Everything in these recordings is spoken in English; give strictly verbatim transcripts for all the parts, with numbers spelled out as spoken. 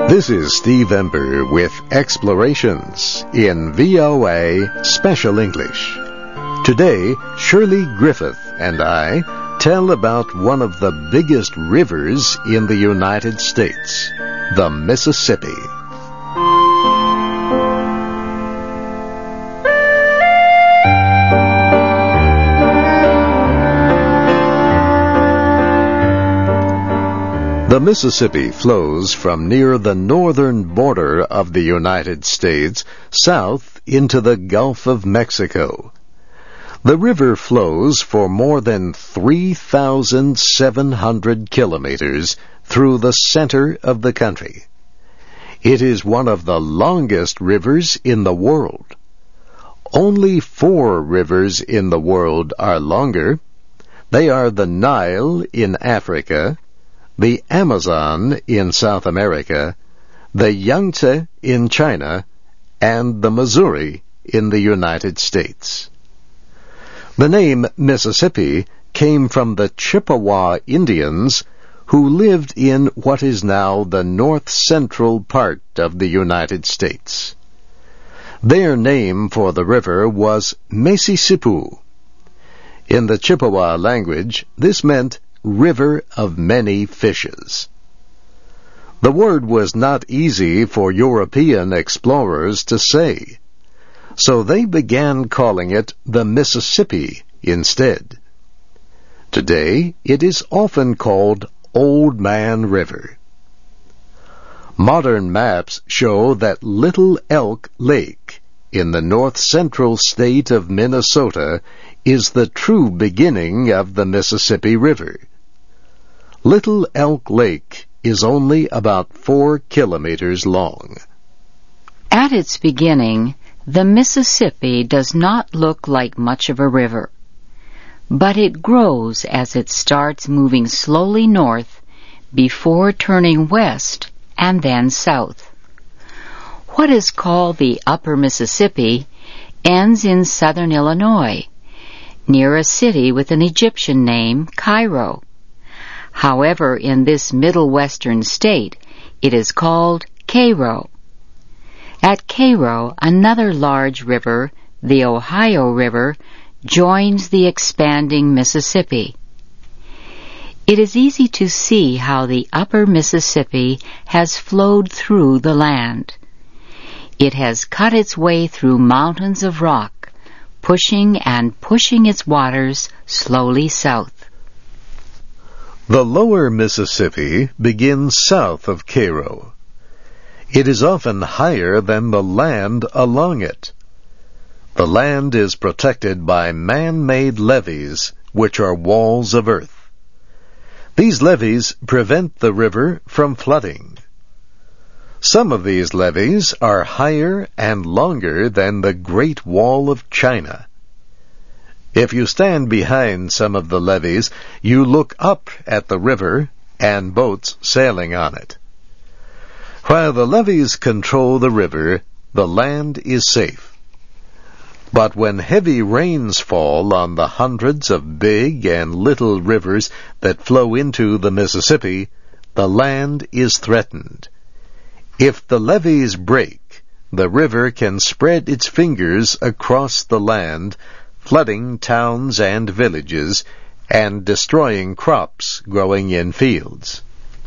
This is Steve Ember with Explorations in V O A Special English. Today, Shirley Griffith and I tell about one of the biggest rivers in the United States, the Mississippi. The Mississippi flows from near the northern border of the United States south into the Gulf of Mexico. The river flows for more than three thousand seven hundred kilometers through the center of the country. It is one of the longest rivers in the world. Only four rivers in the world are longer. They are the Nile in Africa, the Amazon in South America, the Yangtze in China, and the Missouri in the United States. The name Mississippi came from the Chippewa Indians who lived in what is now the north-central part of the United States. Their name for the river was Mississippi. In the Chippewa language, this meant river of many fishes. The word was not easy for European explorers to say, so they began calling it the Mississippi instead. Today, it is often called Old Man River. Modern maps show that Little Elk Lake in the north-central state of Minnesota is the true beginning of the Mississippi River. Little Elk Lake is only about four kilometers long. At its beginning, the Mississippi does not look like much of a river, but it grows as it starts moving slowly north before turning west and then south. What is called the Upper Mississippi ends in southern Illinois, near a city with an Egyptian name, Cairo. However, in this middle western state, it is called Cairo. At Cairo, another large river, the Ohio River, joins the expanding Mississippi. It is easy to see how the upper Mississippi has flowed through the land. It has cut its way through mountains of rock, pushing and pushing its waters slowly south. The lower Mississippi begins south of Cairo. It is often higher than the land along it. The land is protected by man-made levees, which are walls of earth. These levees prevent the river from flooding. Some of these levees are higher and longer than the Great Wall of China. If you stand behind some of the levees, you look up at the river and boats sailing on it. While the levees control the river, the land is safe. But when heavy rains fall on the hundreds of big and little rivers that flow into the Mississippi, the land is threatened. If the levees break, the river can spread its fingers across the land, flooding towns and villages, and destroying crops growing in fields.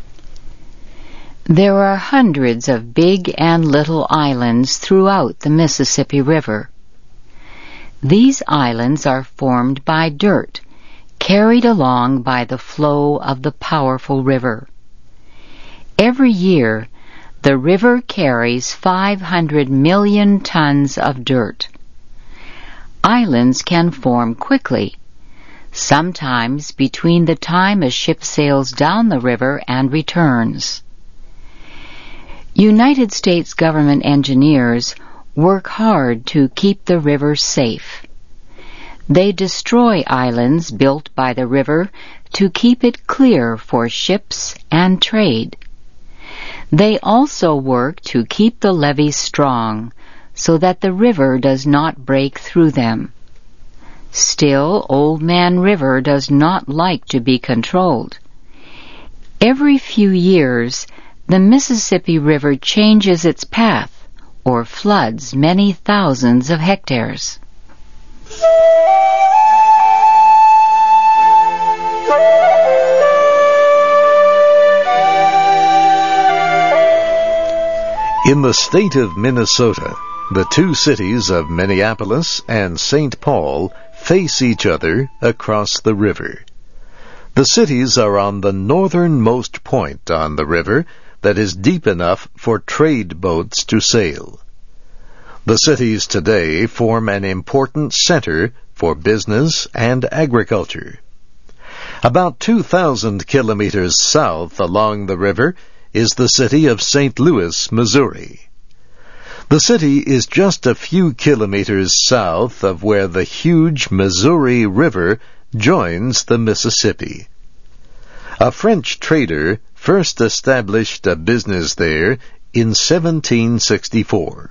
There are hundreds of big and little islands throughout the Mississippi River. These islands are formed by dirt, carried along by the flow of the powerful river. Every year, the river carries five hundred million tons of dirt. Islands can form quickly, sometimes between the time a ship sails down the river and returns. United States government engineers work hard to keep the river safe. They destroy islands built by the river to keep it clear for ships and trade. They also work to keep the levees strong, so that the river does not break through them. Still, Old Man River does not like to be controlled. Every few years, the Mississippi River changes its path or floods many thousands of hectares. In the state of Minnesota, the two cities of Minneapolis and Saint Paul face each other across the river. The cities are on the northernmost point on the river that is deep enough for trade boats to sail. The cities today form an important center for business and agriculture. About two thousand kilometers south along the river is the city of Saint Louis, Missouri. The city is just a few kilometers south of where the huge Missouri River joins the Mississippi. A French trader first established a business there in seventeen sixty-four.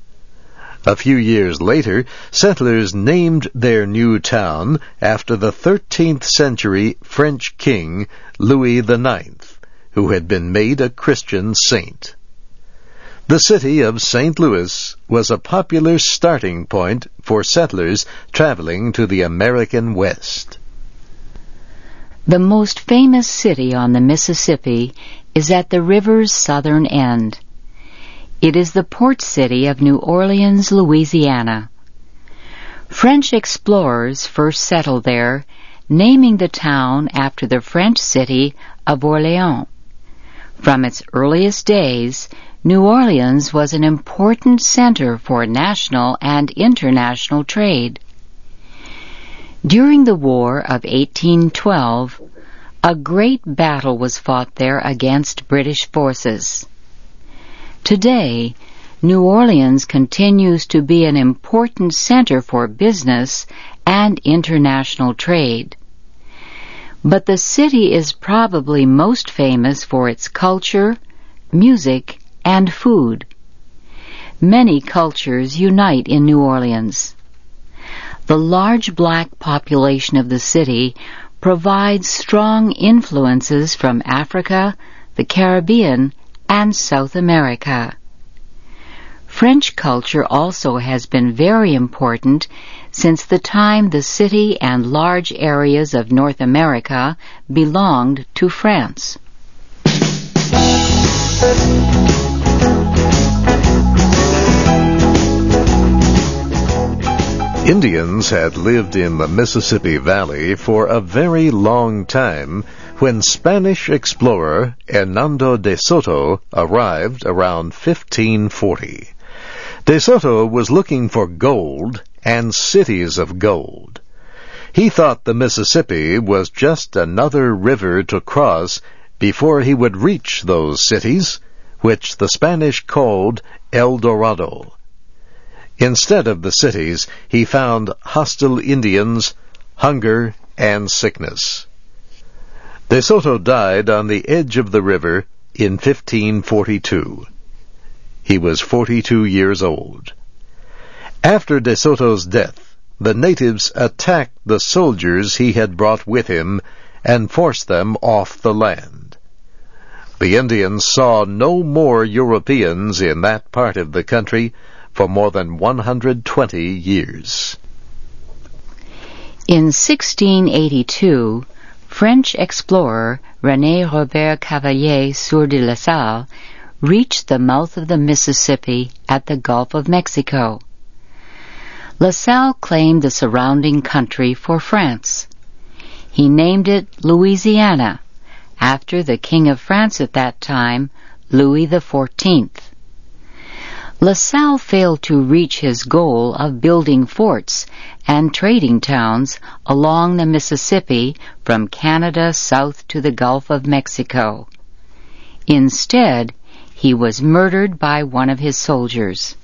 A few years later, settlers named their new town after the thirteenth century French king Louis the Ninth, who had been made a Christian saint. The city of Saint Louis was a popular starting point for settlers traveling to the American West. The most famous city on the Mississippi is at the river's southern end. It is the port city of New Orleans, Louisiana. French explorers first settled there, naming the town after the French city of Orleans. From its earliest days, New Orleans was an important center for national and international trade. During the War of eighteen twelve, a great battle was fought there against British forces. Today, New Orleans continues to be an important center for business and international trade. But the city is probably most famous for its culture, music, and food. Many cultures unite in New Orleans. The large black population of the city provides strong influences from Africa, the Caribbean, and South America. French culture also has been very important since the time the city and large areas of North America belonged to France. Indians had lived in the Mississippi Valley for a very long time when Spanish explorer Hernando de Soto arrived around fifteen forty. De Soto was looking for gold and cities of gold. He thought the Mississippi was just another river to cross before he would reach those cities, which the Spanish called El Dorado. Instead of the cities, he found hostile Indians, hunger, and sickness. De Soto died on the edge of the river in fifteen forty-two. He was forty-two years old. After De Soto's death, the natives attacked the soldiers he had brought with him and forced them off the land. The Indians saw no more Europeans in that part of the country for more than one hundred twenty years. In sixteen eighty-two, French explorer René Robert Cavelier Sieur de La Salle reached the mouth of the Mississippi at the Gulf of Mexico. La Salle claimed the surrounding country for France. He named it Louisiana, after the King of France at that time, Louis the Fourteenth. La Salle failed to reach his goal of building forts and trading towns along the Mississippi from Canada south to the Gulf of Mexico. Instead, he was murdered by one of his soldiers.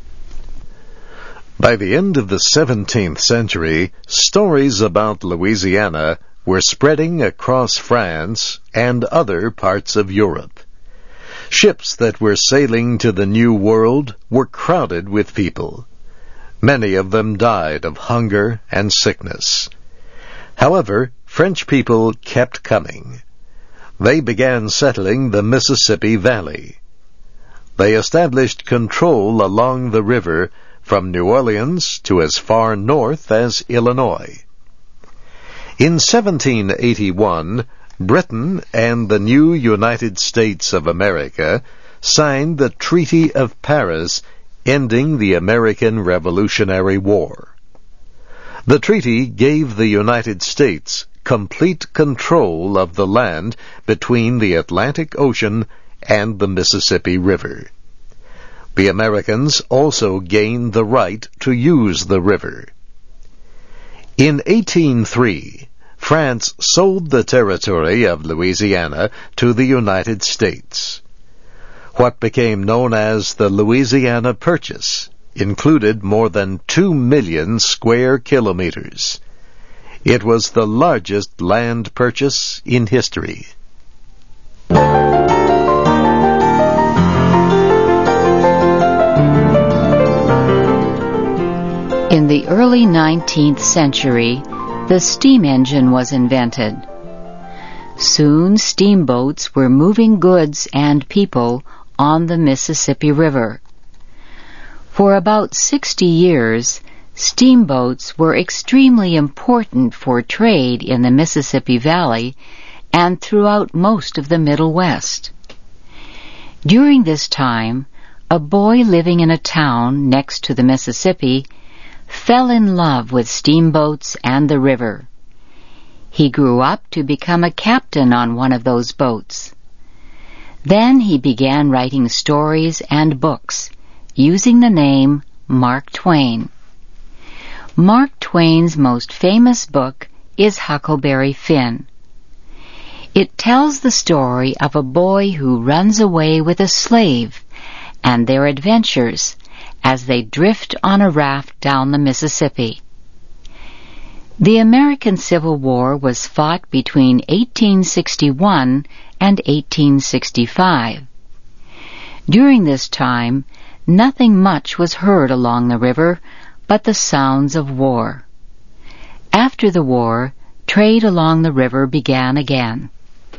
By the end of the seventeenth century, stories about Louisiana were spreading across France and other parts of Europe. Ships that were sailing to the New World were crowded with people. Many of them died of hunger and sickness. However, French people kept coming. they began settling the Mississippi Valley. They established control along the river from New Orleans to as far north as Illinois. In seventeen eighty-one, Britain and the new United States of America signed the Treaty of Paris, ending the American Revolutionary War. The treaty gave the United States complete control of the land between the Atlantic Ocean and the Mississippi River. The Americans also gained the right to use the river. In eighteen oh three, France sold the territory of Louisiana to the United States. What became known as the Louisiana Purchase included more than two million square kilometers. It was the largest land purchase in history. In the early nineteenth century, the steam engine was invented. Soon steamboats were moving goods and people on the Mississippi River. For about sixty years, steamboats were extremely important for trade in the Mississippi Valley and throughout most of the Middle West. During this time, a boy living in a town next to the Mississippi fell in love with steamboats and the river. He grew up to become a captain on one of those boats. Then he began writing stories and books, using the name Mark Twain. Mark Twain's most famous book is Huckleberry Finn. It tells the story of a boy who runs away with a slave and their adventures as they drift on a raft down the Mississippi. The American Civil War was fought between eighteen sixty-one and eighteen sixty-five. During this time, nothing much was heard along the river but the sounds of war. After the war, trade along the river began again.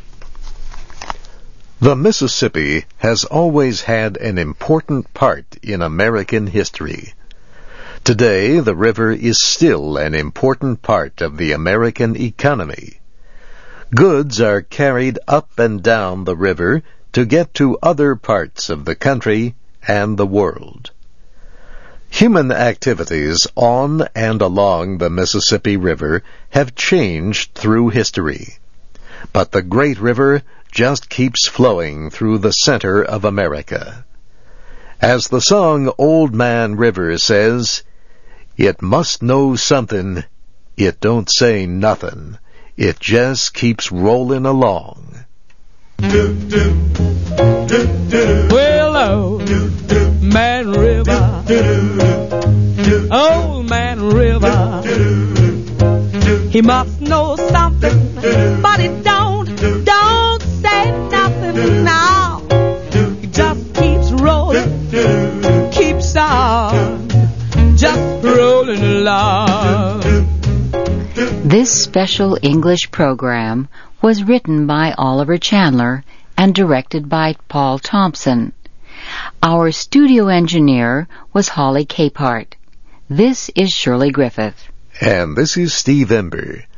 The Mississippi has always had an important part in American history. Today, the river is still an important part of the American economy. Goods are carried up and down the river to get to other parts of the country and the world. Human activities on and along the Mississippi River have changed through history, but the great river just keeps flowing through the center of America. As the song Old Man River says, "It must know something, it don't say nothing, it just keeps rolling along." Do, do, do, do, do. Well, old Man River, Old Man River, he must know something, but he don't, don't say nothing now. He just keeps rolling, keeps on, just rolling along. This special English program was written by Oliver Chandler and directed by Paul Thompson. Our studio engineer was Holly Capehart. This is Shirley Griffith. And this is Steve Ember.